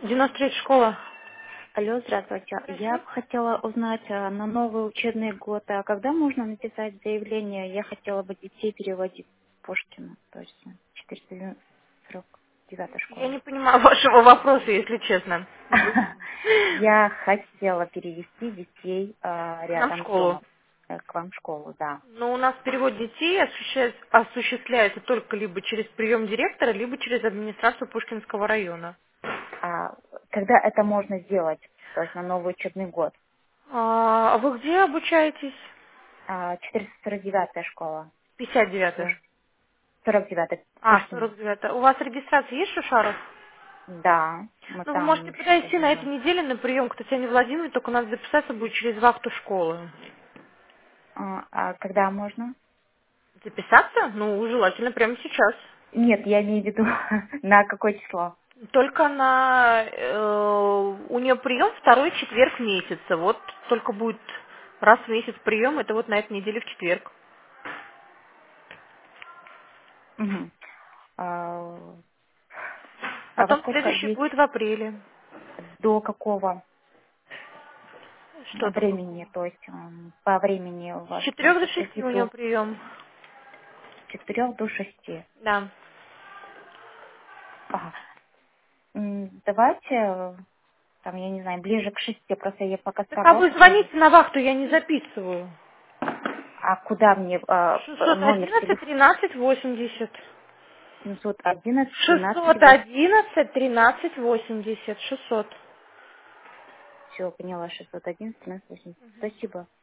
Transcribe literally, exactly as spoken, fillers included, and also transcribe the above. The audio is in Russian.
девяносто третья школа. Алло, здравствуйте. Я Здравствуйте. бы хотела узнать а, на новый учебный год, а когда можно написать заявление? Я хотела бы детей переводить в Пушкина, то есть четыреста сорок девятая Я школа. не понимаю вашего вопроса, если честно. Я хотела перевести детей а, К нам в рядом с школу. домом, э, к вам в школу, да. Но у нас перевод детей осуществляется, осуществляется только либо через прием директора, либо через администрацию Пушкинского района. А когда это можно сделать, то есть на новый учебный год? А а вы где обучаетесь? А, четыреста сорок девятая школа. пятьдесят девятая. Всё. сорок девятая А, Пушкина. сорок девятая. У вас регистрация есть, Шушаров? Да, мы Ну, вы можете там подойти на живем. этой неделе на прием к Татьяне Владимировне, только надо записаться будет через вахту школы. А, а когда можно? Записаться? Ну, желательно прямо сейчас. Нет, я имею в виду на какое число. Только на... э, у нее прием второй четверг месяца. Вот только будет раз в месяц прием, это вот на этой неделе в четверг. Мгм. А, а во Потом сколько следующий есть, будет в апреле. до какого Что до времени, какого? то есть м, по времени у С вас четырех до со шести шести у нее до прием. четырех до шести. Да. Ага. М, Давайте, э, там, я не знаю, ближе к шести, просто я пока с Так а вы работы приеду. звоните на вахту, я не записываю. А куда мне а, п- шестьсот номер одиннадцать телефона? тринадцать восемьдесят. семьсот одиннадцать тринадцать шестьсот восемь. одиннадцать тринадцать восемьдесят. шестьсот. Все, поняла, шестьсот одиннадцать тринадцать восемь. Спасибо.